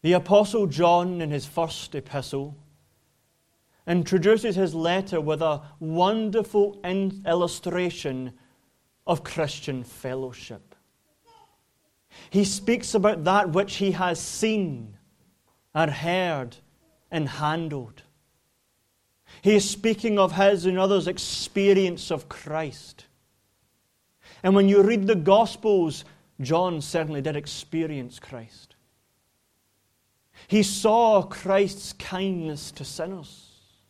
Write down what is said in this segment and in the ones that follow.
The Apostle John, in his first epistle, introduces his letter with a wonderful illustration of Christian fellowship. He speaks about that which he has seen and heard and handled. He is speaking of his and others' experience of Christ. And when you read the Gospels, John certainly did experience Christ. He saw Christ's kindness to sinners.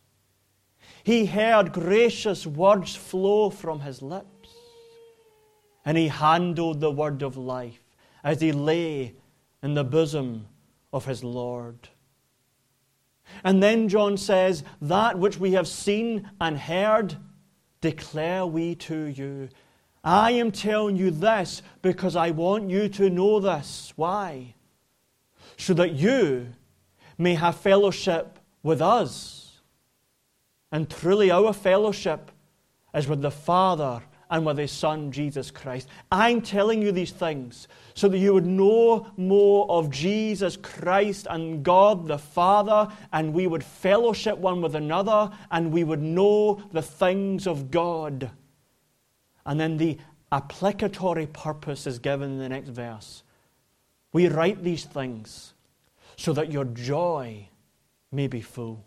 He heard gracious words flow from his lips. And he handled the word of life as he lay in the bosom of his Lord. And then John says, that which we have seen and heard, declare we to you. I am telling you this because I want you to know this. Why? So that you may have fellowship with us. And truly our fellowship is with the Father and with His Son, Jesus Christ. I'm telling you these things so that you would know more of Jesus Christ and God the Father, and we would fellowship one with another, and we would know the things of God. And then the applicatory purpose is given in the next verse. We write these things so that your joy may be full.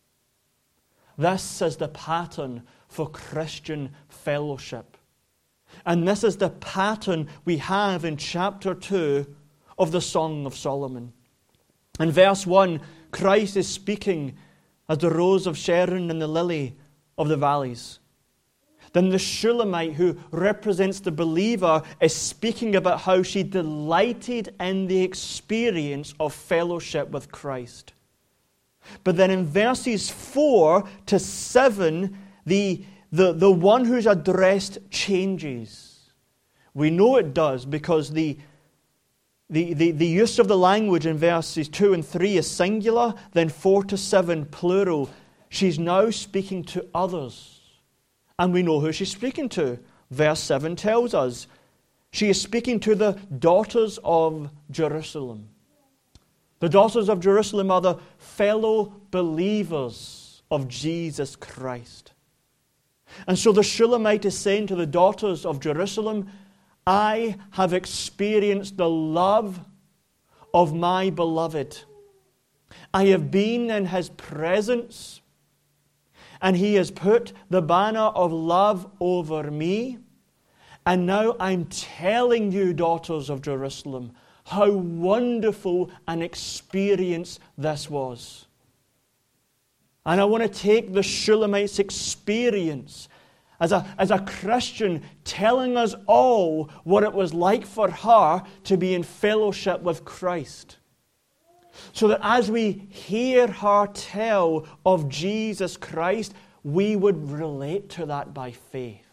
This is the pattern for Christian fellowship. And this is the pattern we have in chapter 2 of the Song of Solomon. In verse 1, Christ is speaking as the rose of Sharon and the lily of the valleys. Then the Shulamite, who represents the believer, is speaking about how she delighted in the experience of fellowship with Christ. But then in verses 4 to 7, the one who's addressed changes. We know it does because the use of the language in verses 2 and 3 is singular, then 4 to 7 plural. She's now speaking to others. And we know who she's speaking to. Verse 7 tells us she is speaking to the daughters of Jerusalem. The daughters of Jerusalem are the fellow believers of Jesus Christ. And so the Shulamite is saying to the daughters of Jerusalem, I have experienced the love of my beloved. I have been in His presence, and He has put the banner of love over me. And now I'm telling you, daughters of Jerusalem, how wonderful an experience this was. And I want to take the Shulamite's experience as a Christian, telling us all what it was like for her to be in fellowship with Christ. So that as we hear her tell of Jesus Christ, we would relate to that by faith.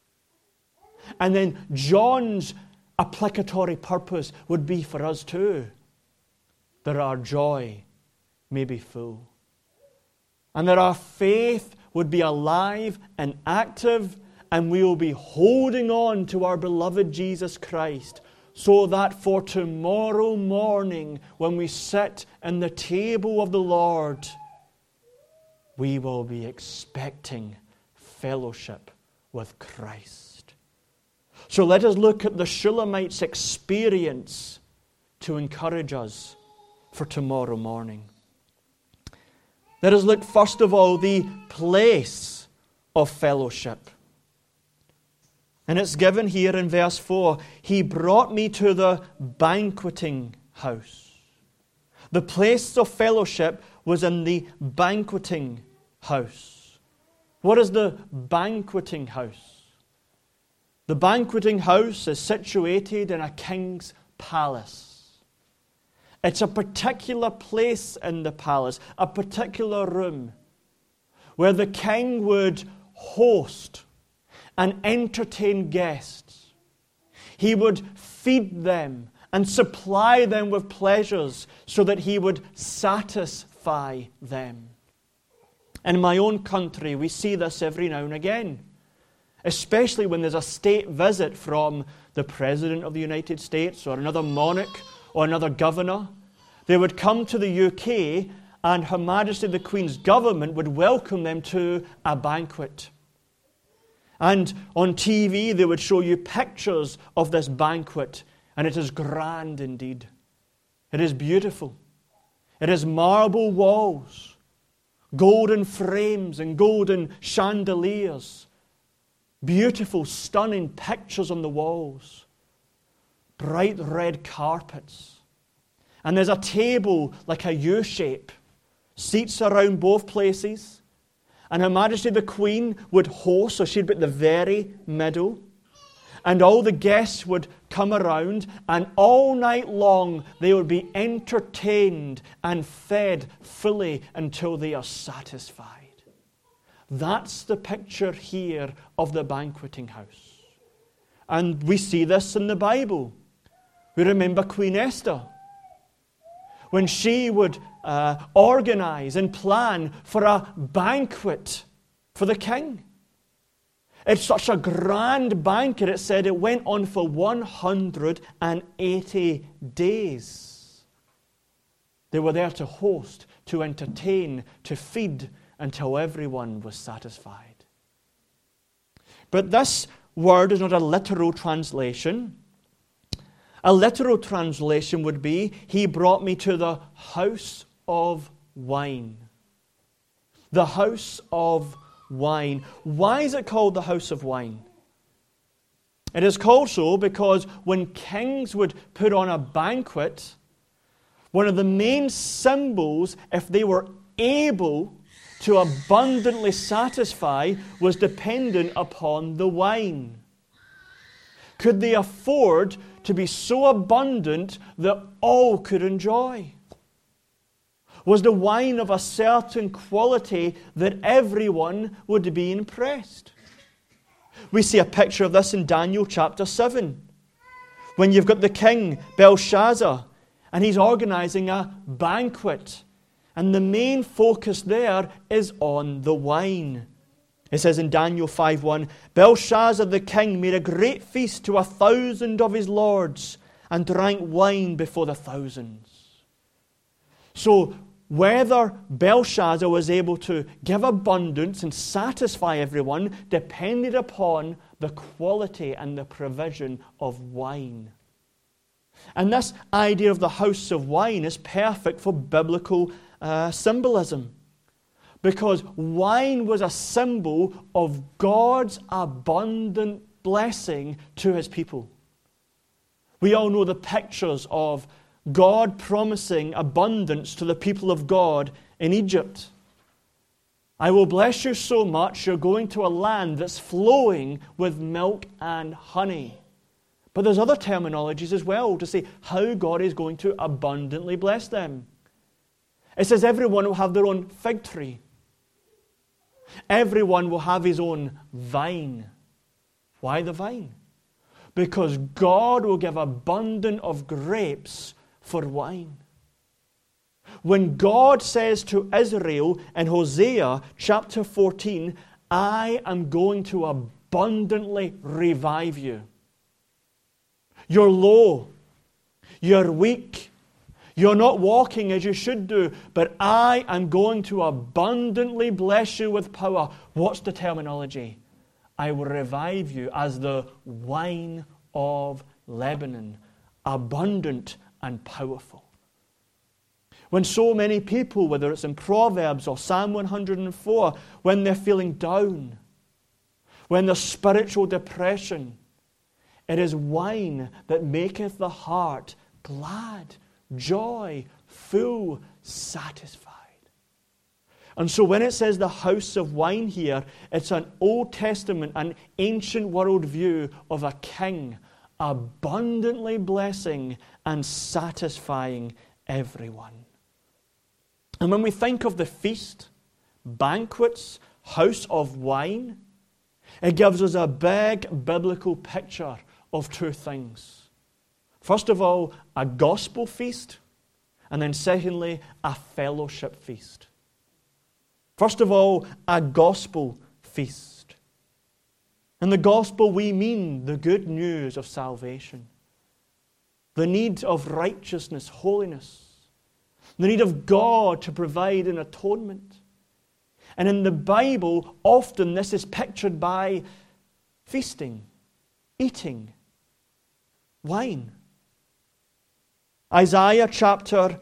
And then John's applicatory purpose would be for us too, that our joy may be full. And that our faith would be alive and active, and we will be holding on to our beloved Jesus Christ, so that for tomorrow morning, when we sit in the table of the Lord, we will be expecting fellowship with Christ. So let us look at the Shulamite's experience to encourage us for tomorrow morning. Let us look first of all the place of fellowship. And it's given here in verse 4. He brought me to the banqueting house. The place of fellowship was in the banqueting house. What is the banqueting house? The banqueting house is situated in a king's palace. It's a particular place in the palace, a particular room, where the king would host and entertain guests. He would feed them and supply them with pleasures so that he would satisfy them. In my own country, we see this every now and again, especially when there's a state visit from the President of the United States or another monarch or another governor. They would come to the UK, and Her Majesty the Queen's government would welcome them to a banquet. And on TV, they would show you pictures of this banquet, and it is grand indeed. It is beautiful. It has marble walls, golden frames and golden chandeliers, beautiful, stunning pictures on the walls, bright red carpets. And there's a table like a U-shape, seats around both places. And Her Majesty the Queen would host, so she'd be at the very middle. And all the guests would come around, and all night long they would be entertained and fed fully until they are satisfied. That's the picture here of the banqueting house. And we see this in the Bible. We remember Queen Esther, when she would organize and plan for a banquet for the king. It's such a grand banquet, it said it went on for 180 days. They were there to host, to entertain, to feed until everyone was satisfied. But this word is not a literal translation. A literal translation would be, He brought me to the house of wine. The house of wine. Why is it called the house of wine? It is called so because when kings would put on a banquet, one of the main symbols, if they were able to abundantly satisfy, was dependent upon the wine. Could they afford to be so abundant that all could enjoy? Was the wine of a certain quality that everyone would be impressed? We see a picture of this in Daniel chapter 7, when you've got the king Belshazzar, and he's organizing a banquet. And the main focus there is on the wine. It says in Daniel 5:1, Belshazzar the king made a great feast to 1,000 of his lords and drank wine before the thousands. So whether Belshazzar was able to give abundance and satisfy everyone depended upon the quality and the provision of wine. And this idea of the house of wine is perfect for biblical symbolism, because wine was a symbol of God's abundant blessing to His people. We all know the pictures of God promising abundance to the people of God in Egypt. I will bless you so much, you're going to a land that's flowing with milk and honey. But there's other terminologies as well to say how God is going to abundantly bless them. It says everyone will have their own fig tree. Everyone will have his own vine. Why the vine? Because God will give abundance of grapes for wine. When God says to Israel in Hosea chapter 14, I am going to abundantly revive you. You're low. You're weak. You're not walking as you should do, but I am going to abundantly bless you with power. What's the terminology? I will revive you as the wine of Lebanon, abundant and powerful. When so many people, whether it's in Proverbs or Psalm 104, when they're feeling down, when there's spiritual depression, it is wine that maketh the heart glad, joy, full, satisfied. And so when it says the house of wine here, it's an Old Testament, an ancient world view of a king abundantly blessing and satisfying everyone. And when we think of the feast, banquets, house of wine, it gives us a big biblical picture of two things. First of all, a gospel feast, and then secondly, a fellowship feast. First of all, a gospel feast. In the gospel, we mean the good news of salvation, the need of righteousness, holiness, The need of God to provide an atonement. And in the Bible, often this is pictured by feasting, eating, wine. Isaiah chapter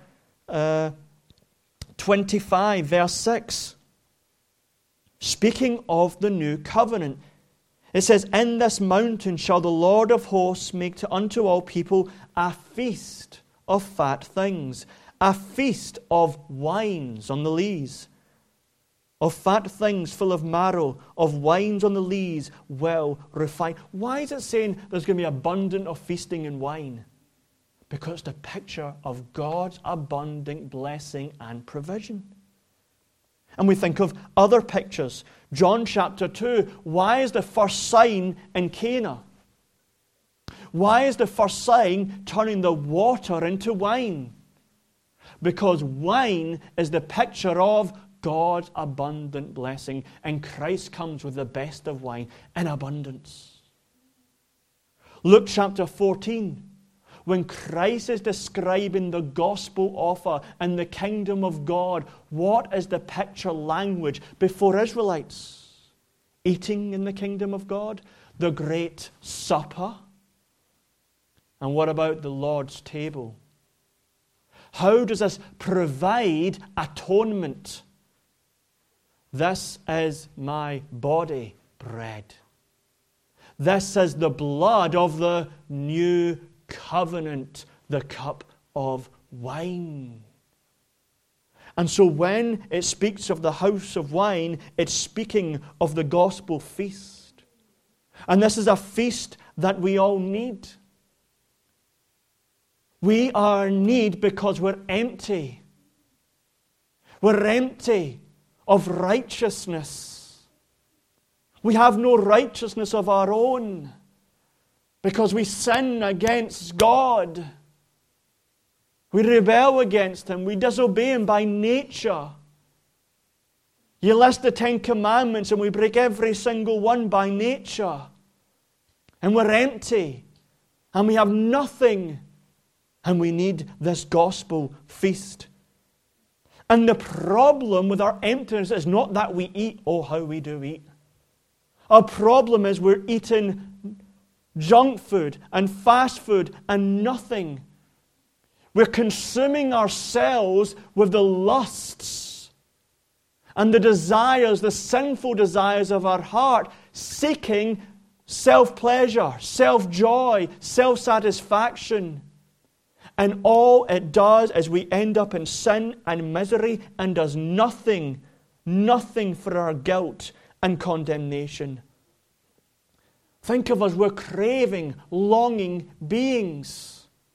25, verse 6. Speaking of the new covenant, it says, "In this mountain shall the Lord of hosts make unto all people a feast of fat things, a feast of wines on the lees, of fat things full of marrow, of wines on the lees, well refined." Why is it saying there's going to be abundant of feasting and wine? Because it's the picture of God's abundant blessing and provision. And we think of other pictures. John chapter 2, why is the first sign in Cana? Why is the first sign turning the water into wine? Because wine is the picture of God's abundant blessing, and Christ comes with the best of wine in abundance. Luke chapter 14, when Christ is describing the gospel offer and the kingdom of God, what is the picture language before Israelites? Eating in the kingdom of God, the great supper. And what about the Lord's table? How does this provide atonement? This is my body, bread. This is the blood of the new covenant, the cup of wine. And so when it speaks of the house of wine, it's speaking of the gospel feast. And this is a feast that we all need. We are in need because we're empty. We're empty of righteousness. We have no righteousness of our own because we sin against God. We rebel against Him. We disobey Him by nature. You list the 10 Commandments and we break every single one by nature. And we're empty. And we have nothing. And we need this gospel feast. And the problem with our emptiness is not that we eat. Oh, how we do eat. Our problem is we're eating junk food and fast food and nothing. We're consuming ourselves with the lusts and the desires, the sinful desires of our heart, seeking self-pleasure, self-joy, self-satisfaction. And all it does is we end up in sin and misery and does nothing for our guilt and condemnation. Think of us, we're craving, longing beings.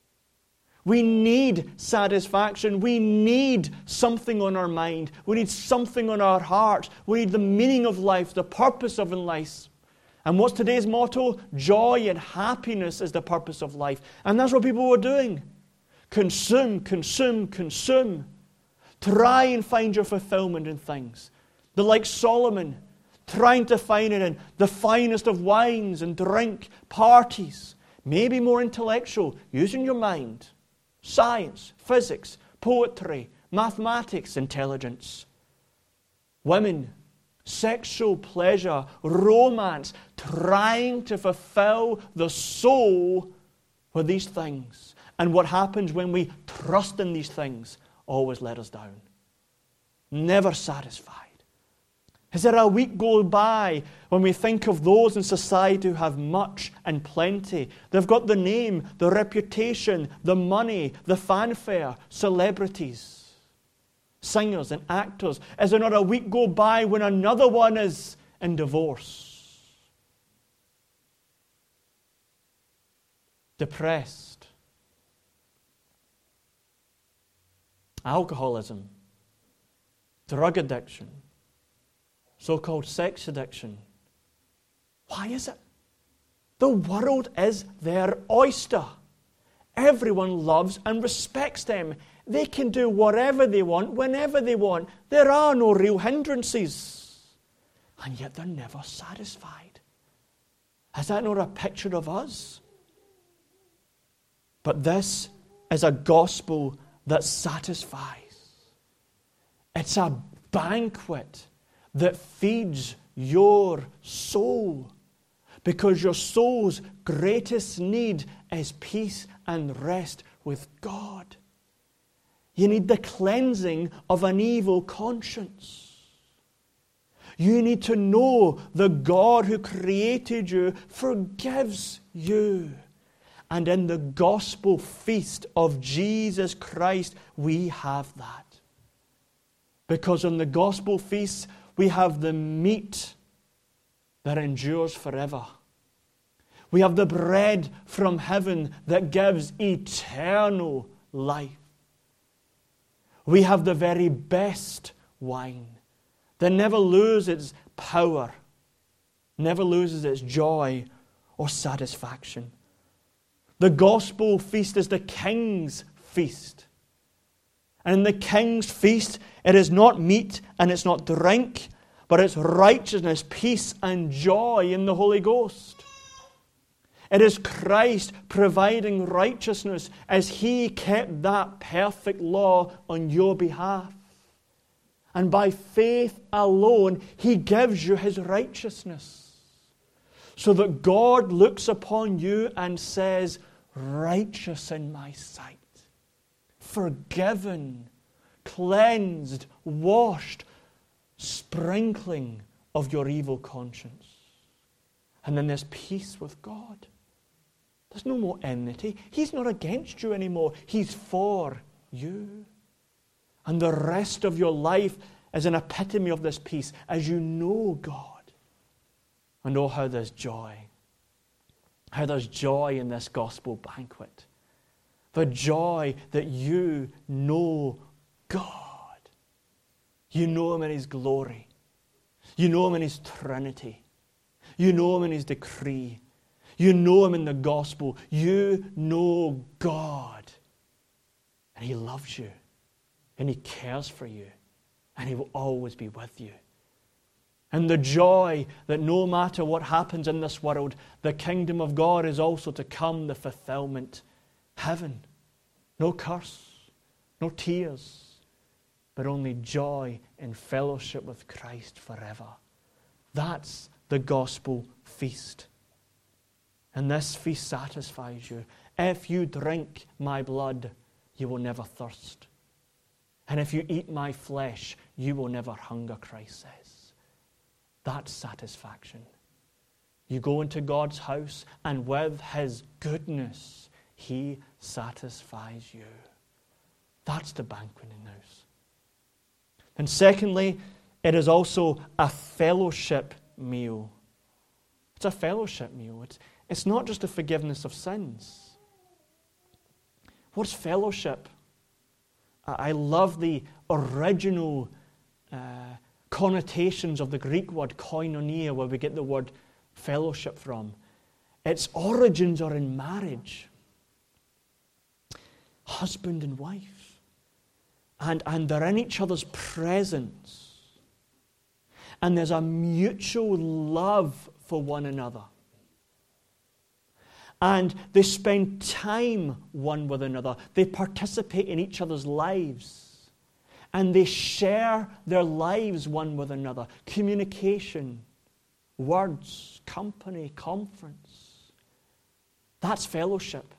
We need satisfaction. We need something on our mind. We need something on our hearts. We need the meaning of life, the purpose of life. And what's today's motto? Joy and happiness is the purpose of life. And that's what people were doing. Consume, consume, consume. Try and find your fulfillment in things. They're like Solomon, trying to find it in the finest of wines and drink, parties. Maybe more intellectual, using your mind. Science, physics, poetry, mathematics, intelligence. Women, sexual pleasure, romance, trying to fulfill the soul with these things. And what happens when we trust in these things always let us down. Never satisfied. Is there a week go by when we think of those in society who have much and plenty? They've got the name, the reputation, the money, the fanfare, celebrities, singers and actors. Is there not a week go by when another one is in divorce? Depressed. Alcoholism. Drug addiction. So-called sex addiction. Why is it? The world is their oyster. Everyone loves and respects them. They can do whatever they want, whenever they want. There are no real hindrances. And yet they're never satisfied. Is that not a picture of us? But this is a gospel that satisfies. It's a banquet that feeds your soul, because your soul's greatest need is peace and rest with God. You need the cleansing of an evil conscience. You need to know the God who created you forgives you. And in the gospel feast of Jesus Christ, we have that. Because on the gospel feast, we have the meat that endures forever. We have the bread from heaven that gives eternal life. We have the very best wine that never loses its power, never loses its joy or satisfaction. The gospel feast is the King's feast. And in the King's feast, it is not meat and it's not drink, but it's righteousness, peace, and joy in the Holy Ghost. It is Christ providing righteousness as He kept that perfect law on your behalf. And by faith alone, He gives you His righteousness. So that God looks upon you and says, righteous in my sight, forgiven, cleansed, washed, sprinkling of your evil conscience. And then there's peace with God. There's no more enmity. He's not against you anymore. He's for you. And the rest of your life is an epitome of this peace as you know God. And oh, how there's joy. How there's joy in this gospel banquet. The joy that you know God. You know Him in His glory. You know Him in His Trinity. You know Him in His decree. You know Him in the gospel. You know God. And He loves you. And He cares for you. And He will always be with you. And the joy that no matter what happens in this world, the kingdom of God is also to come, the fulfillment. Heaven. No curse. No tears. But only joy in fellowship with Christ forever. That's the gospel feast. And this feast satisfies you. If you drink my blood, you will never thirst. And if you eat my flesh, you will never hunger, Christ says. That's satisfaction. You go into God's house, and with His goodness, He satisfies you. That's the banqueting house. And secondly, it is also a fellowship meal. It's a fellowship meal. It's not just a forgiveness of sins. What's fellowship? I love the original connotations of the Greek word koinonia, where we get the word fellowship from. Its origins are in marriage. Husband and wife. And they're in each other's presence. And there's a mutual love for one another. And they spend time one with another. They participate in each other's lives. And they share their lives one with another. Communication, words, company, conference. That's fellowship.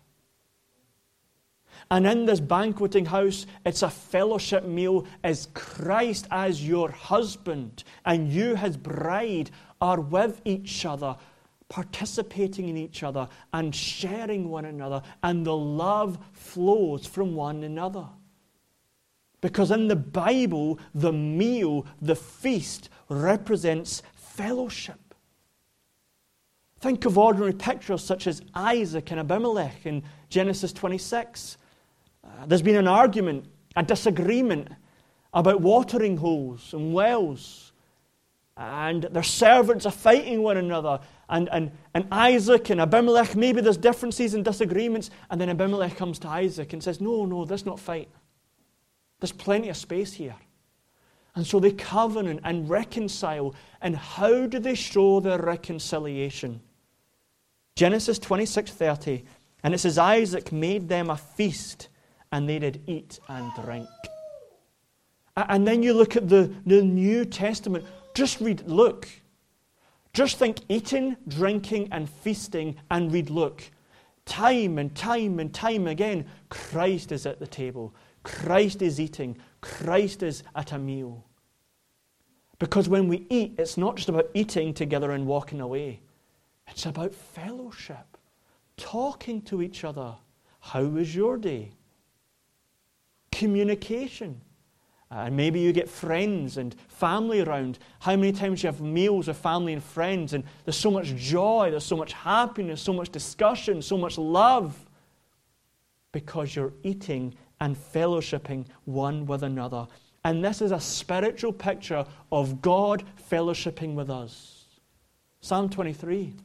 And in this banqueting house, it's a fellowship meal as Christ as your husband and you, His bride, are with each other, participating in each other and sharing one another, and the love flows from one another. Because in the Bible, the meal, the feast, represents fellowship. Think of ordinary pictures such as Isaac and Abimelech in Genesis 26. There's been an argument, a disagreement about watering holes and wells. And their servants are fighting one another. And Isaac and Abimelech, maybe there's differences and disagreements. And then Abimelech comes to Isaac and says, no, let's not fight. There's plenty of space here. And so they covenant and reconcile. And how do they show their reconciliation? Genesis 26:30. And it says, Isaac made them a feast and they did eat and drink. And then you look at the New Testament. Just read Luke. Just think eating, drinking, and feasting, and read Luke. Time and time and time again, Christ is at the table. Christ is eating. Christ is at a meal. Because when we eat, it's not just about eating together and walking away. It's about fellowship, talking to each other. How was your day? Communication. And maybe you get friends and family around. How many times you have meals with family and friends, and there's so much joy, there's so much happiness, so much discussion, so much love, because you're eating and fellowshipping one with another. And this is a spiritual picture of God fellowshipping with us. Psalm 23.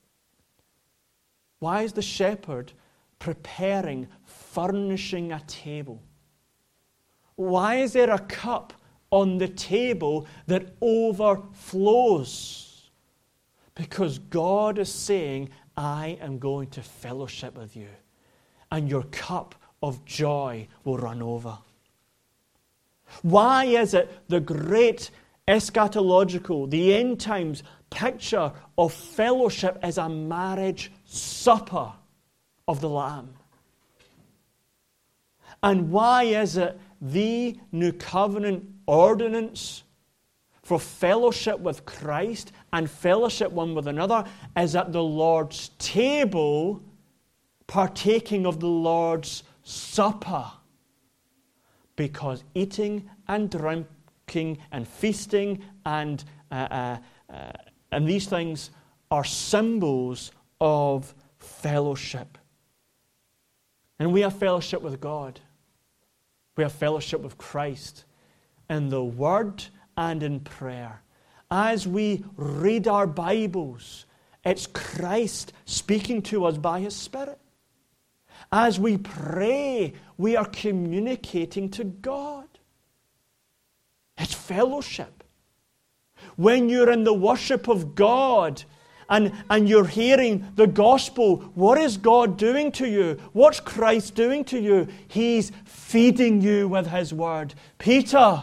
Why is the shepherd preparing, furnishing a table? Why is there a cup on the table that overflows? Because God is saying, I am going to fellowship with you, and your cup of joy will run over. Why is it the great eschatological, the end times picture of fellowship is a marriage supper of the Lamb? And why is it the new covenant ordinance for fellowship with Christ and fellowship one with another is at the Lord's table, partaking of the Lord's supper? Because eating and drinking and feasting and these things are symbols of fellowship. And we have fellowship with God. We have fellowship with Christ in the Word and in prayer. As we read our Bibles, it's Christ speaking to us by His Spirit. As we pray, we are communicating to God. It's fellowship. When you're in the worship of God and you're hearing the gospel, what is God doing to you? What's Christ doing to you? He's feeding you with His Word. Peter,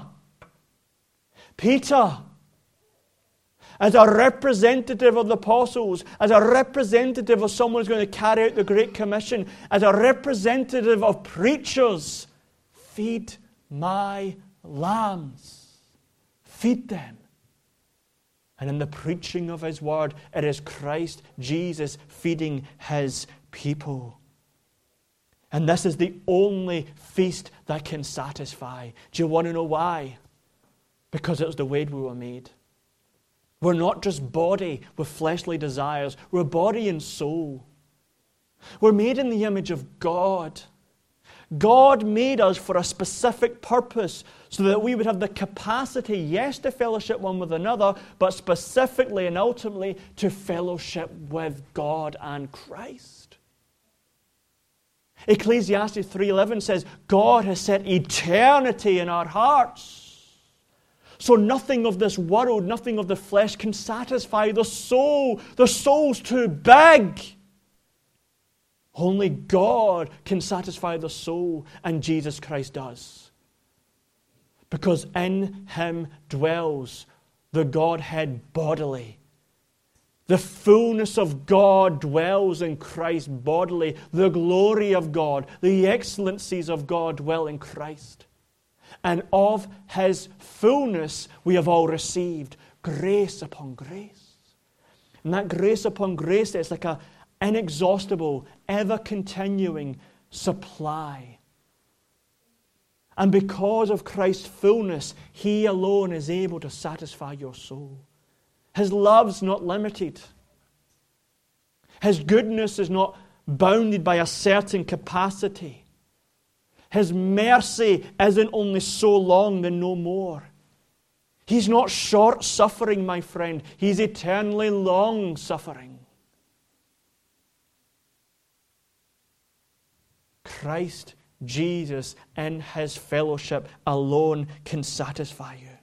as a representative of the apostles, as a representative of someone who's going to carry out the Great Commission, as a representative of preachers, feed my lambs. Feed them. And in the preaching of His Word, it is Christ Jesus feeding His people. And this is the only feast that can satisfy. Do you want to know why? Because it was the way we were made. We're not just body with fleshly desires. We're body and soul. We're made in the image of God. God made us for a specific purpose so that we would have the capacity, yes, to fellowship one with another, but specifically and ultimately to fellowship with God and Christ. Ecclesiastes 3:11 says, God has set eternity in our hearts. So nothing of this world, nothing of the flesh can satisfy the soul. The soul's too big. Only God can satisfy the soul, and Jesus Christ does. Because in Him dwells the Godhead bodily. The fullness of God dwells in Christ bodily. The glory of God, the excellencies of God dwell in Christ. And of His fullness we have all received grace upon grace. And that grace upon grace is like an inexhaustible, ever-continuing supply. And because of Christ's fullness, He alone is able to satisfy your soul. His love's not limited. His goodness is not bounded by a certain capacity. His mercy isn't only so long, then no more. He's not short-suffering, my friend. He's eternally long-suffering. Christ Jesus in His fellowship alone can satisfy you.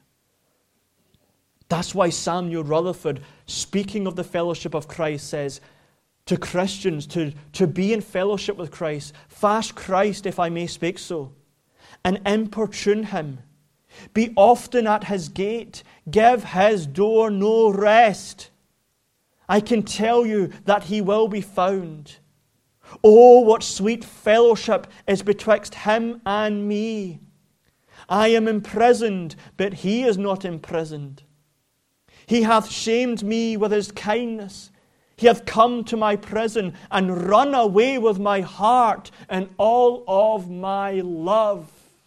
That's why Samuel Rutherford, speaking of the fellowship of Christ, says, to Christians to be in fellowship with Christ, fast Christ, if I may speak so, and importune him. Be often at his gate, give his door no rest. I can tell you that he will be found. Oh, what sweet fellowship is betwixt him and me. I am imprisoned, but he is not imprisoned. He hath shamed me with his kindness. He hath come to my prison and run away with my heart and all of my love.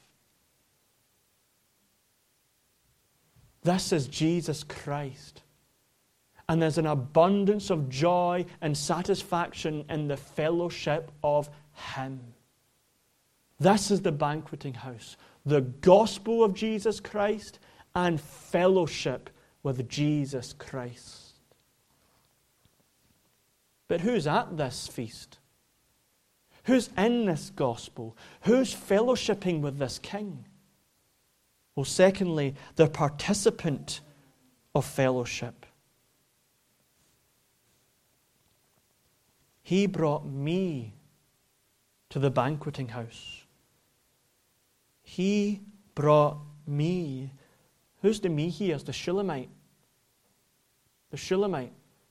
This is Jesus Christ. And there's an abundance of joy and satisfaction in the fellowship of him. This is the banqueting house. The gospel of Jesus Christ and fellowship with Jesus Christ. But who's at this feast? Who's in this gospel? Who's fellowshipping with this King? Well, secondly, the participant of fellowship. He brought me to the banqueting house. He brought me. Who's the me here? It's the Shulamite. The Shulamite.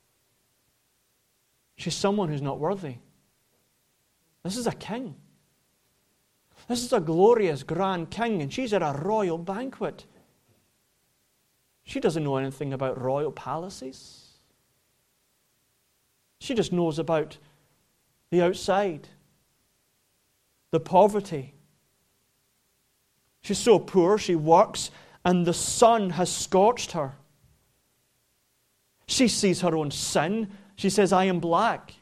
She's someone who's not worthy. This is a king. This is a glorious, grand king, and she's at a royal banquet. She doesn't know anything about royal palaces. She just knows about the outside, the poverty. She's so poor, she works, and the sun has scorched her. She sees her own sin. She says, I am black.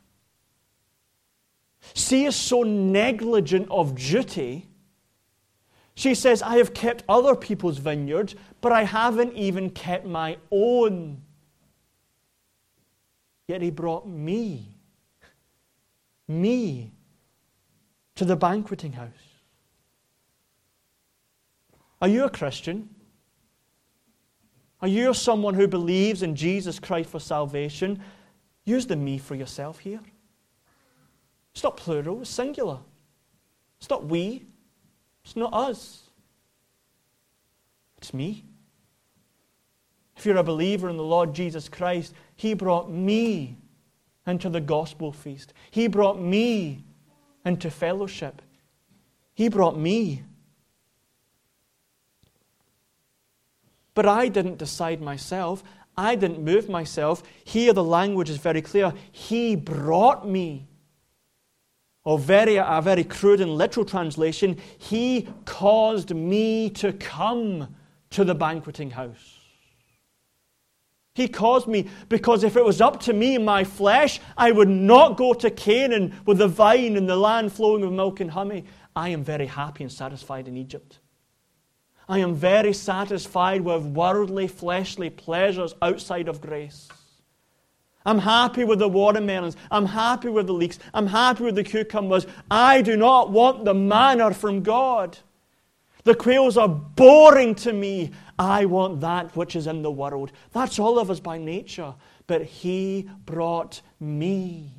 She is so negligent of duty. She says, I have kept other people's vineyards, but I haven't even kept my own. Yet he brought me to the banqueting house. Are you a Christian? Are you someone who believes in Jesus Christ for salvation? Use the me for yourself here. It's not plural, it's singular. It's not we. It's not us. It's me. If you're a believer in the Lord Jesus Christ, he brought me into the gospel feast. He brought me into fellowship. He brought me. But I didn't decide myself. I didn't move myself. Here the language is very clear. He brought me. Or a very crude and literal translation, he caused me to come to the banqueting house. He caused me, because if it was up to me and my flesh, I would not go to Canaan with the vine and the land flowing with milk and honey. I am very happy and satisfied in Egypt. I am very satisfied with worldly, fleshly pleasures outside of grace. I'm happy with the watermelons. I'm happy with the leeks. I'm happy with the cucumbers. I do not want the manna from God. The quails are boring to me. I want that which is in the world. That's all of us by nature. But he brought me.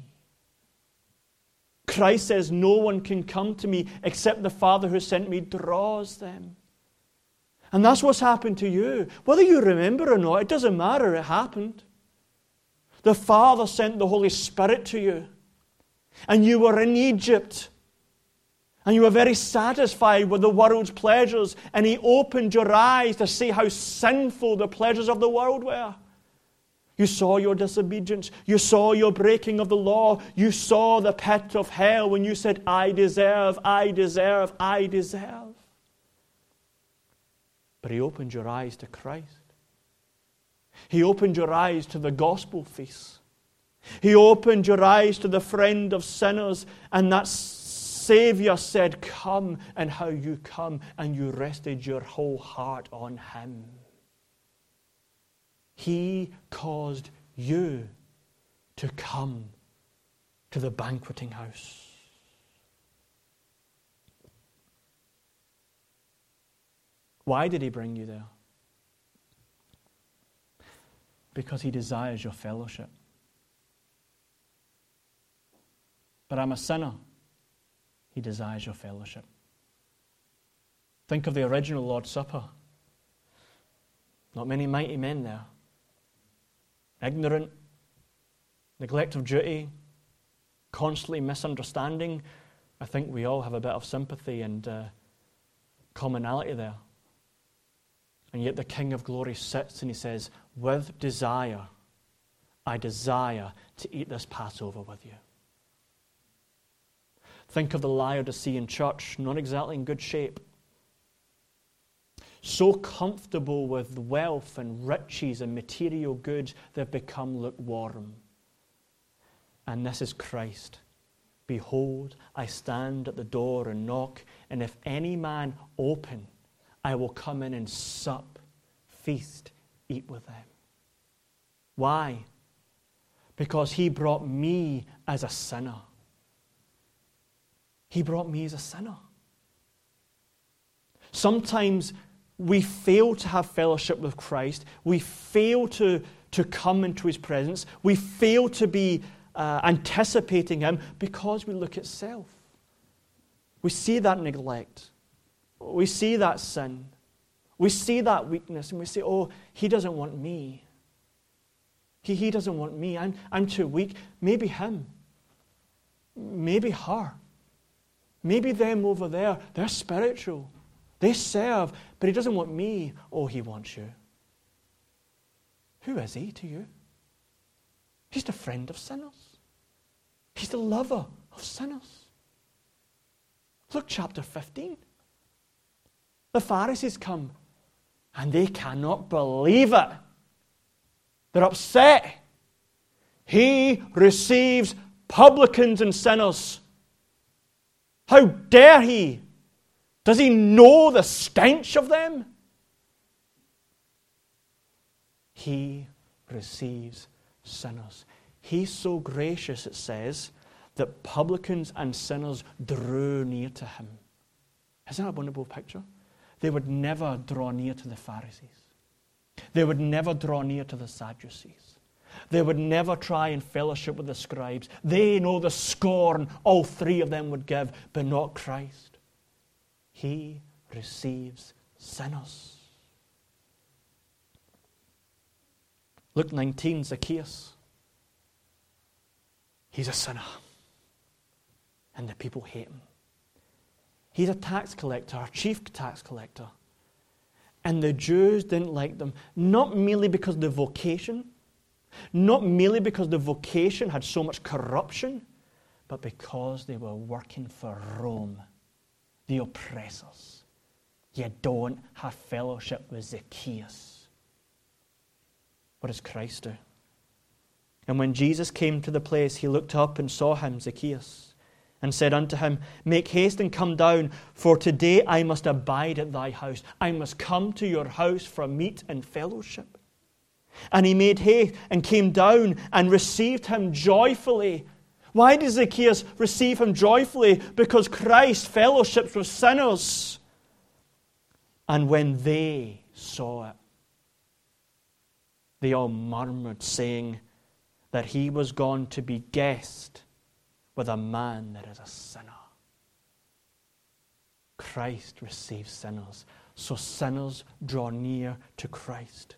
Christ says, no one can come to me except the Father who sent me draws them. And that's what's happened to you. Whether you remember or not, it doesn't matter. It happened. The Father sent the Holy Spirit to you. And you were in Egypt. And you were very satisfied with the world's pleasures. And he opened your eyes to see how sinful the pleasures of the world were. You saw your disobedience. You saw your breaking of the law. You saw the pit of hell when you said, I deserve, I deserve, I deserve. But he opened your eyes to Christ. He opened your eyes to the gospel feast. He opened your eyes to the friend of sinners, and that Savior said, come, and how you come, and you rested your whole heart on him. He caused you to come to the banqueting house. Why did he bring you there? Because he desires your fellowship. but I'm a sinner. He desires your fellowship. Think of the original Lord's Supper. Not many mighty men there. Ignorant, neglect of duty, constantly misunderstanding. I think we all have a bit of sympathy and commonality there. And yet the King of Glory sits and he says, with desire, I desire to eat this Passover with you. Think of the Laodicean church, not exactly in good shape. So comfortable with wealth and riches and material goods, they've become lukewarm. And this is Christ. Behold, I stand at the door and knock, and if any man open, I will come in and sup, feast, eat with them. Why? Because he brought me as a sinner. He brought me as a sinner. Sometimes we fail to have fellowship with Christ. We fail to come into his presence. We fail to be anticipating him because we look at self. We see that neglect. We see that sin. We see that weakness and we say, oh, he doesn't want me. He doesn't want me. I'm too weak. Maybe him. Maybe her. Maybe them over there. They're spiritual. They serve, but he doesn't want me. Oh, he wants you. Who is he to you? He's the friend of sinners. He's the lover of sinners. Look, chapter 15. The Pharisees come, and they cannot believe it. They're upset. He receives publicans and sinners. How dare he? Does he know the stench of them? He receives sinners. He's so gracious, it says, that publicans and sinners drew near to him. Isn't that a wonderful picture? They would never draw near to the Pharisees. They would never draw near to the Sadducees. They would never try and fellowship with the scribes. They know the scorn all three of them would give, but not Christ. He receives sinners. Luke 19, Zacchaeus. He's a sinner. And the people hate him. He's a tax collector, a chief tax collector. And the Jews didn't like them, not merely because of the vocation, not merely because the vocation had so much corruption, but because they were working for Rome, the oppressors. You don't have fellowship with Zacchaeus. What does Christ do? And when Jesus came to the place, he looked up and saw him, Zacchaeus, and said unto him, Make haste and come down, for today I must abide at thy house. I must come to your house for meat and fellowship. And he made haste and came down and received him joyfully. Why did Zacchaeus receive him joyfully? Because Christ fellowships with sinners. And when they saw it, they all murmured, saying that he was gone to be guest with a man that is a sinner. Christ receives sinners, so sinners draw near to Christ.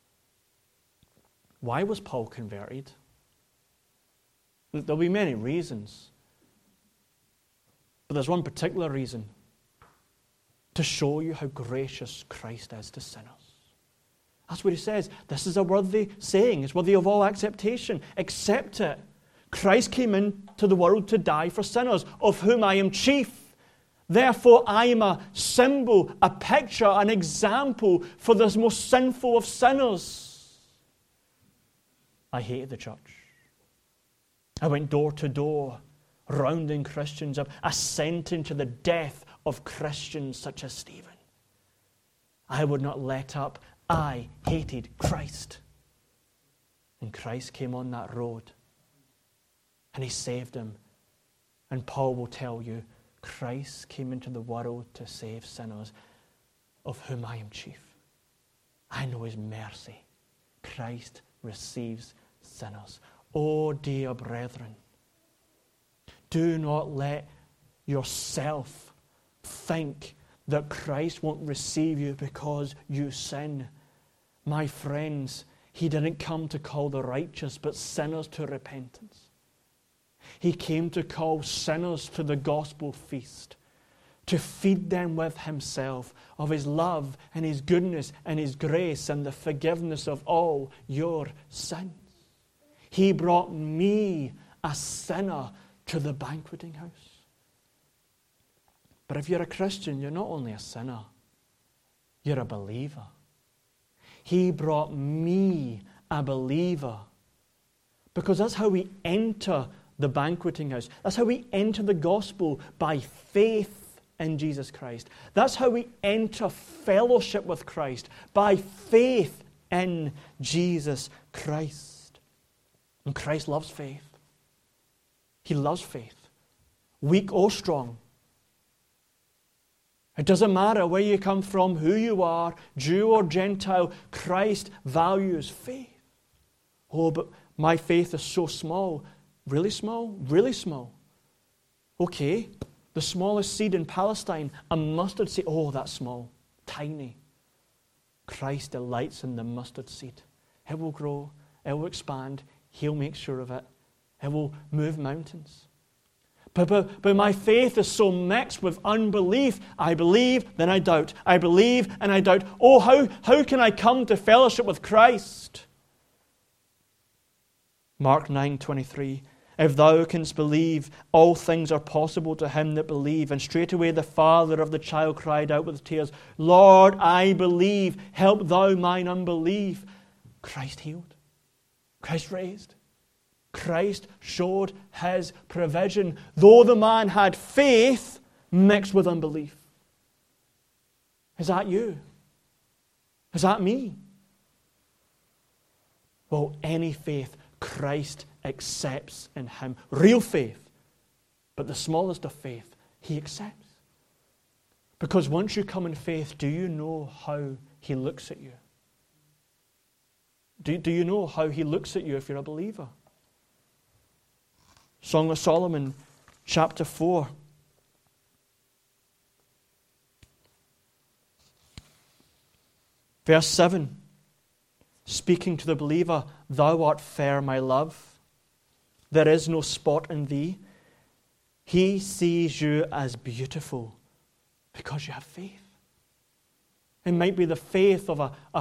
Why was Paul converted? There'll be many reasons. But there's one particular reason. To show you how gracious Christ is to sinners. That's what he says. This is a worthy saying. It's worthy of all acceptation. Accept it. Christ came into the world to die for sinners, of whom I am chief. Therefore, I am a symbol, a picture, an example for this most sinful of sinners. I hated the church. I went door to door, rounding Christians up, assenting to the death of Christians such as Stephen. I would not let up. I hated Christ. And Christ came on that road, and he saved him. And Paul will tell you, Christ came into the world to save sinners, of whom I am chief. I know his mercy. Christ receives sinners. Oh, dear brethren, Do not let yourself think that Christ won't receive you because you sin. My friends, He didn't come to call the righteous, but sinners to repentance. He came to call sinners to the gospel feast, to feed them with Himself, of His love and His goodness and His grace and the forgiveness of all your sins. He brought me, a sinner, to the banqueting house. But if you're a Christian, you're not only a sinner, you're a believer. He brought me, a believer, because that's how we enter the banqueting house. That's how we enter the gospel, by faith in Jesus Christ. That's how we enter fellowship with Christ, by faith in Jesus Christ. And Christ loves faith. He loves faith, weak or strong. It doesn't matter where you come from, who you are, Jew or Gentile, Christ values faith. Oh, but my faith is so small. Really small? Really small. Okay, the smallest seed in Palestine, a mustard seed. Oh, that's small, tiny. Christ delights in the mustard seed. It will grow, it will expand, He'll make sure of it. It will move mountains. But my faith is so mixed with unbelief. I believe, then I doubt. I believe, and I doubt. Oh, how can I come to fellowship with Christ? Mark 9:23. If thou canst believe, all things are possible to him that believe. And straightway the father of the child cried out with tears, Lord, I believe. Help thou mine unbelief. Christ healed. Christ raised. Christ showed His provision, though the man had faith mixed with unbelief. Is that you? Is that me? Well, any faith Christ accepts in Him. Real faith, but the smallest of faith, He accepts. Because once you come in faith, do you know how He looks at you? Do you know how He looks at you if you're a believer? Song of Solomon, chapter 4. Verse 7. Speaking to the believer, Thou art fair, my love. There is no spot in thee. He sees you as beautiful because you have faith. It might be the faith of a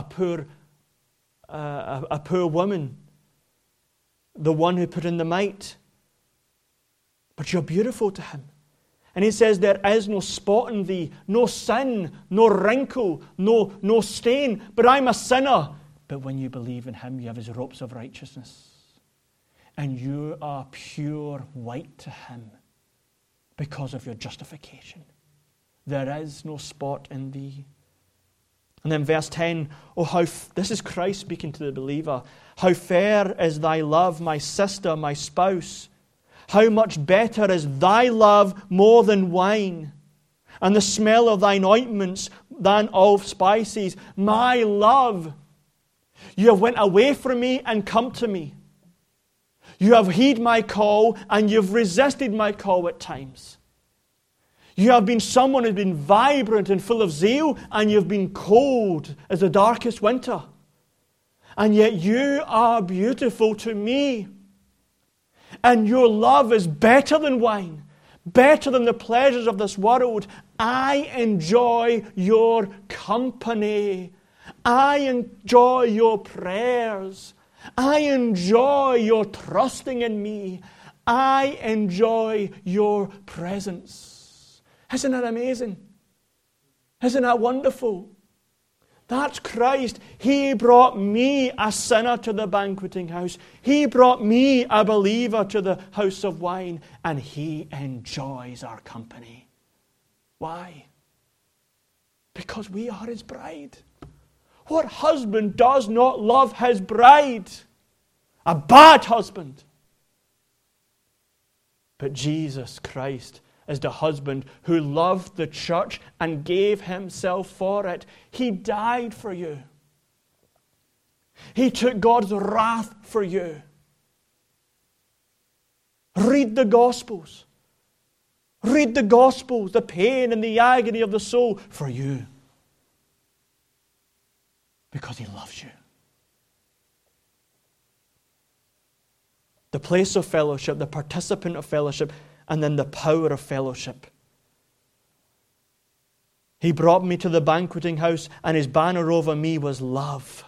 poor woman, the one who put in the mite. But you're beautiful to Him. And He says, there is no spot in thee, no sin, no wrinkle, no stain. But I'm a sinner. But when you believe in Him, you have His robes of righteousness. And you are pure white to Him because of your justification. There is no spot in thee. And then verse 10, this is Christ speaking to the believer. How fair is thy love, my sister, my spouse. How much better is thy love more than wine, and the smell of thine ointments than of spices. My love, you have went away from me and come to me. You have heeded my call, and you've resisted my call at times. You have been someone who's been vibrant and full of zeal, and you've been cold as the darkest winter. And yet you are beautiful to me. And your love is better than wine, better than the pleasures of this world. I enjoy your company. I enjoy your prayers. I enjoy your trusting in me. I enjoy your presence. Isn't that amazing? Isn't that wonderful? That's Christ. He brought me, a sinner, to the banqueting house. He brought me, a believer, to the house of wine. And He enjoys our company. Why? Because we are His bride. What husband does not love his bride? A bad husband. But Jesus Christ is the husband who loved the church and gave Himself for it. He died for you. He took God's wrath for you. Read the Gospels. Read the Gospels, the pain and the agony of the soul for you. Because He loves you. The place of fellowship, the participant of fellowship, and then the power of fellowship. He brought me to the banqueting house, and His banner over me was love.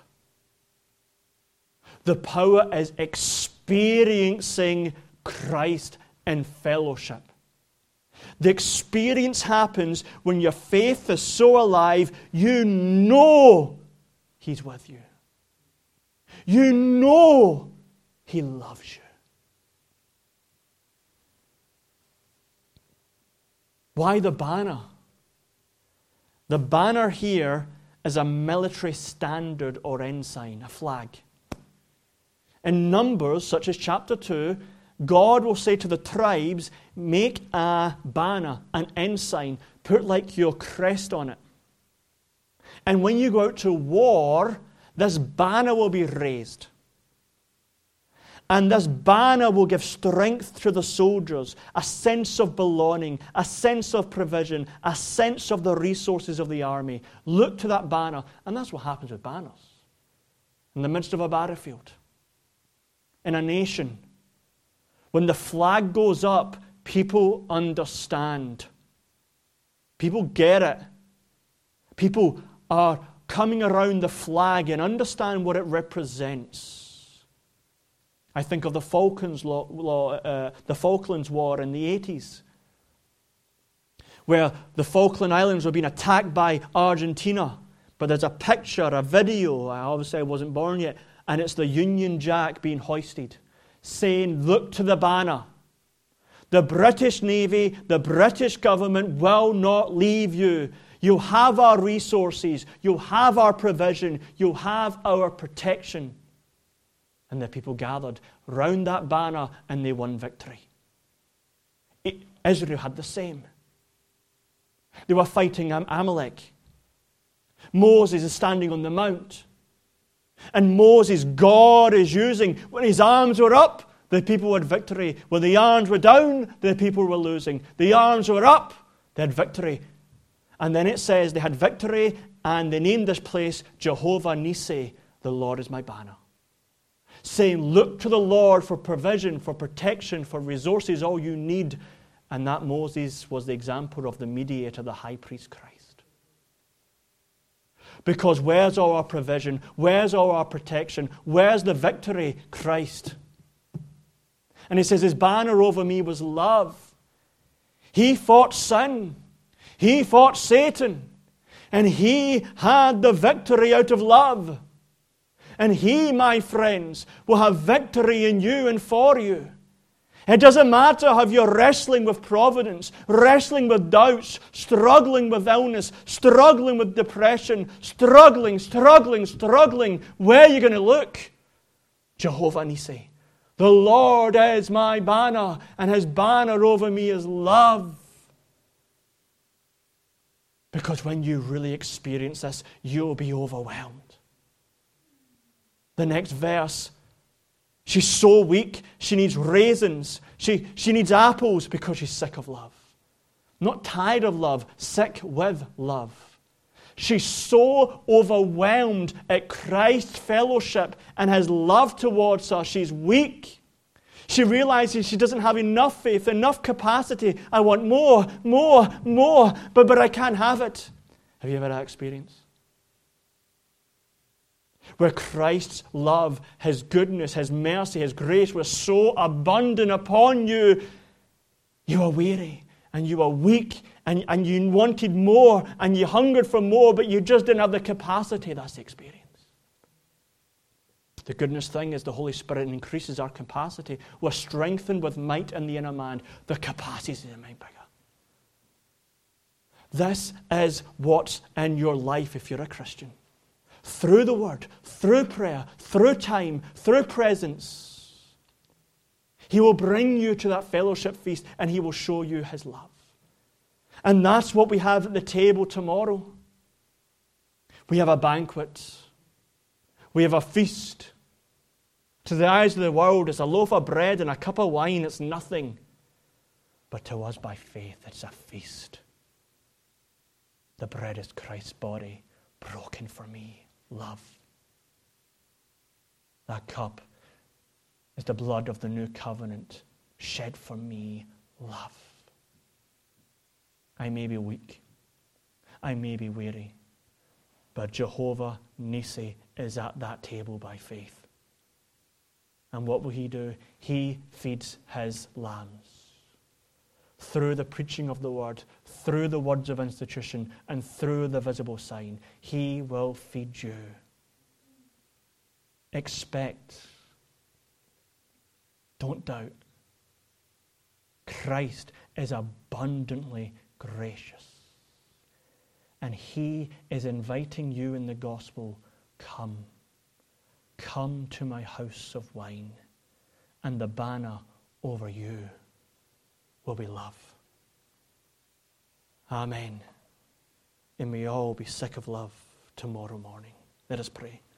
The power is experiencing Christ in fellowship. The experience happens when your faith is so alive, you know He's with you. You know He loves you. Why the banner? The banner here is a military standard or ensign, a flag. In Numbers, such as chapter 2, God will say to the tribes, make a banner, an ensign, put like your crest on it. And when you go out to war, this banner will be raised. And this banner will give strength to the soldiers, a sense of belonging, a sense of provision, a sense of the resources of the army. Look to that banner. And that's what happens with banners. In the midst of a battlefield, in a nation, when the flag goes up, people understand. People get it. People are coming around the flag and understand what it represents. I think of the Falklands War in the 80s, where the Falkland Islands were being attacked by Argentina. But there's a picture, a video, obviously I wasn't born yet, and it's the Union Jack being hoisted, saying, look to the banner. The British Navy, the British government will not leave you. You'll have our resources. You'll have our provision. You'll have our protection. And the people gathered round that banner and they won victory. Israel had the same. They were fighting Amalek. Moses is standing on the mount. And Moses, God is using, when his arms were up, the people had victory. When the arms were down, the people were losing. The arms were up, they had victory. And then it says they had victory and they named this place Jehovah Nissi, the Lord is my banner. Saying, look to the Lord for provision, for protection, for resources, all you need. And that Moses was the example of the mediator, the high priest Christ. Because where's all our provision? Where's all our protection? Where's the victory? Christ. And he says, his banner over me was love. He fought sin. He fought Satan. And he had the victory out of love. And he, my friends, will have victory in you and for you. It doesn't matter if you're wrestling with providence, wrestling with doubts, struggling with illness, struggling with depression, struggling. Where are you going to look? Jehovah Nissi. The Lord is my banner, and his banner over me is love. Because when you really experience this, you'll be overwhelmed. The next verse, she's so weak, she needs raisins. She needs apples because she's sick of love. Not tired of love, sick with love. She's so overwhelmed at Christ's fellowship and his love towards her. She's weak. She realizes she doesn't have enough faith, enough capacity. I want more, but I can't have it. Have you ever had that experience? Where Christ's love, his goodness, his mercy, his grace was so abundant upon you, you were weary and you were weak and you wanted more and you hungered for more, but you just didn't have the capacity. That's the experience. The goodness thing is the Holy Spirit increases our capacity. We're strengthened with might in the inner man. The capacity is in mind bigger. This is what's in your life if you're a Christian. Through the Word, through prayer, through time, through presence, he will bring you to that fellowship feast and he will show you his love. And that's what we have at the table tomorrow. We have a banquet. We have a feast. To the eyes of the world, it's a loaf of bread and a cup of wine. It's nothing. But to us by faith, it's a feast. The bread is Christ's body broken for me. Love. That cup is the blood of the new covenant shed for me. Love. I may be weak. I may be weary. But Jehovah Nissi is at that table by faith. And what will he do? He feeds his lambs. Through the preaching of the word, through the words of institution, and through the visible sign, he will feed you. Expect. Don't doubt. Christ is abundantly gracious. And he is inviting you in the gospel, come. Come to my house of wine, and the banner over you will be love. Amen. And may all be sick of love tomorrow morning. Let us pray.